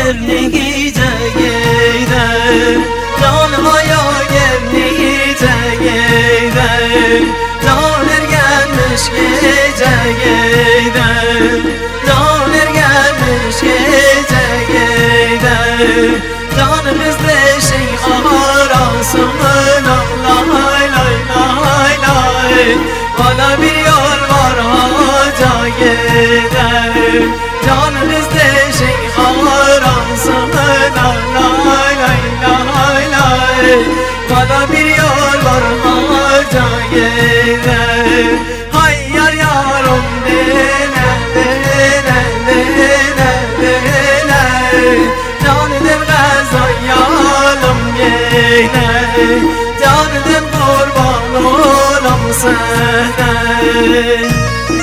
گرنی جگیده جان مایا گرنی جگیده جان ارگنش جگیده جان ارگنش جگیده جان بزدش آراسون لای لای لای لای والا بیار بارها جگیده جان بزدش آراسون لای لای لای لای والا بیار بارها جگیده های یار یارم دینه دینه دینه دینه جان دل غزایالم گینه جان دل قربان اولم سهده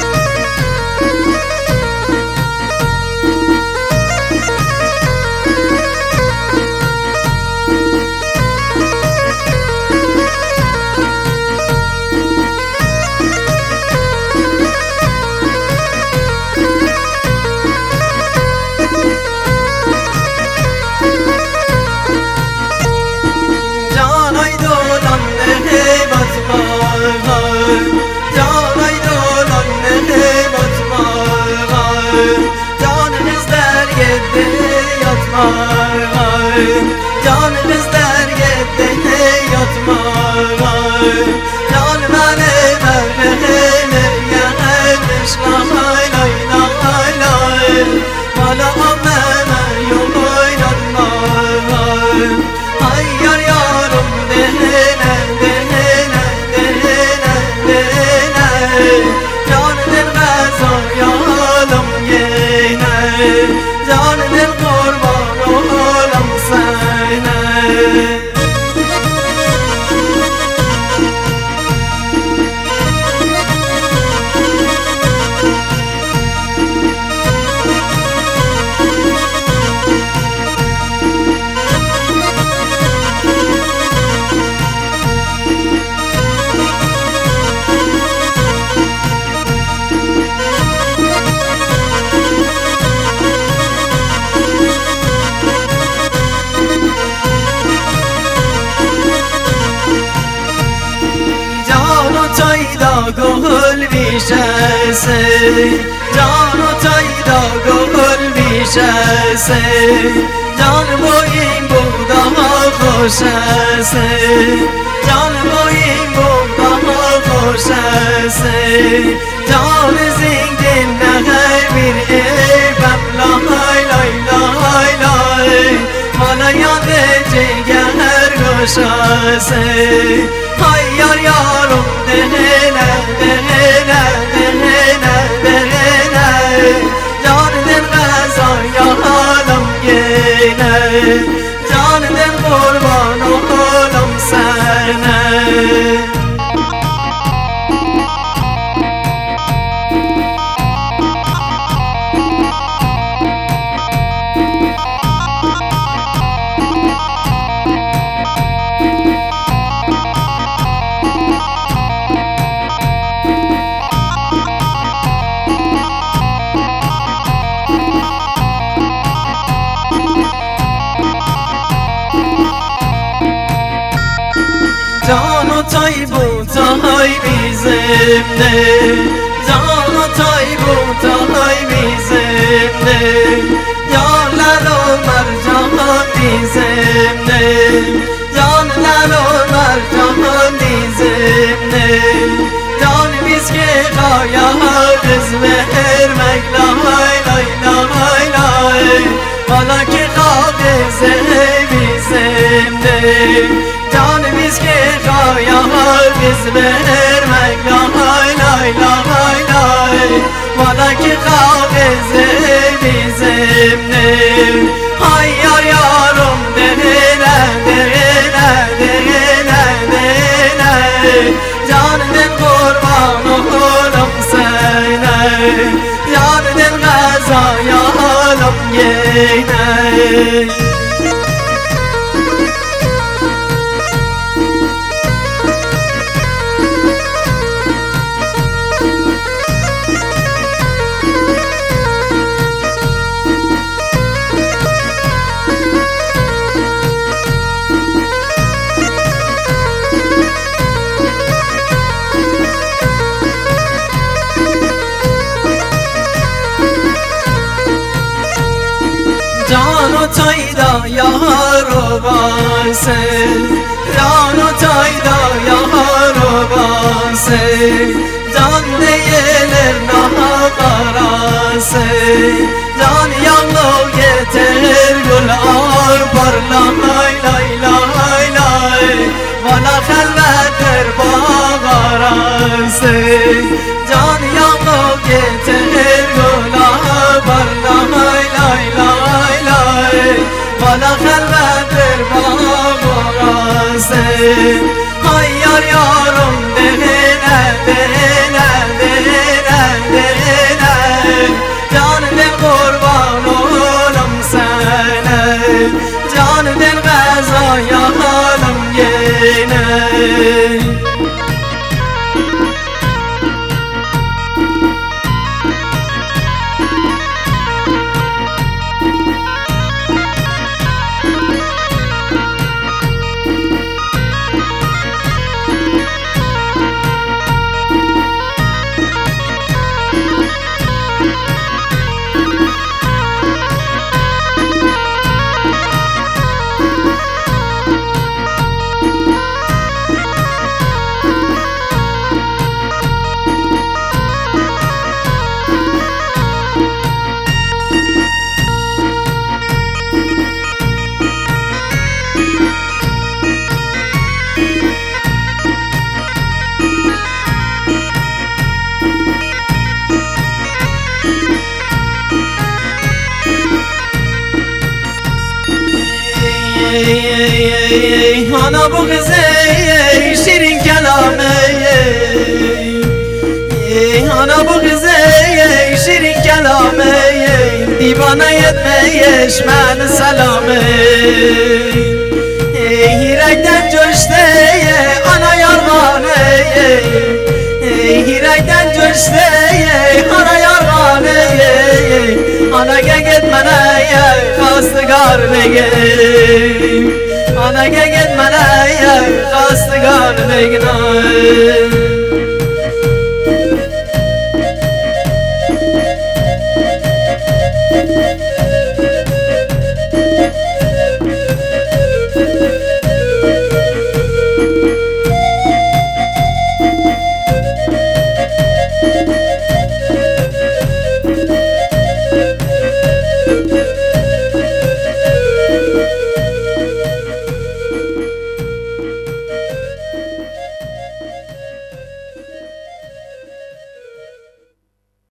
جان بزدر گده یاتما جان من مرگمش لای لای لای لای والا من یوی نادما ای یار یارم دهنه دهنه دهنه دهنه جان دل غزایالم گینه جان دل قربان اولم سینه گل بیشسته جان و تایدا گل بیشسته جان با این بودا خوشسته جان با این بودا خوشسته جان زنگ دل نهر بیر ایبم لای لای لای لای مالا یاد جگر گشسته های یار یارم دهنه دهنه دهنه دهنه جان دل غزایالم گینه جان دل قربان اولم سینه جان و طیب و طیب زنده جان و طیب و طیب زنده یا لال و مرجان زنده جان لال و مرجان زنده جان بیس که قایا بزمهر مگلای لای لای لای والا که خواب زهبی زنده جان بیس که قایا بزمهر مگلای لای لای لای والا که خواب زهبی زنده های یار یارم دهنه دهنه دهنه دهنه جان دل قربان اولم سینه جان دل غزایالم گینه باسه رانو تایدا یارو باسه جان دیل نهاراسه جان یالو گتر گل آر لای لای لای لای والا خلوت در باغاراسه جان یالو گتر گل آر لای لای لای لای والا خلوت در باغاراسه های یار یارم بهنه بهنه بهنه بهنه جان دل قربان اولم سنه جان دل غذا یالم گینه انا بغزه شیرین کلامه انا بغزه شیرین کلامه دیوانه یتمیش من سلامه هیرکدن جشته انا یارغانه هیرکدن جشته انا یارغانه انا گگت منه خواستگار بگه انا گگت منه خواستگار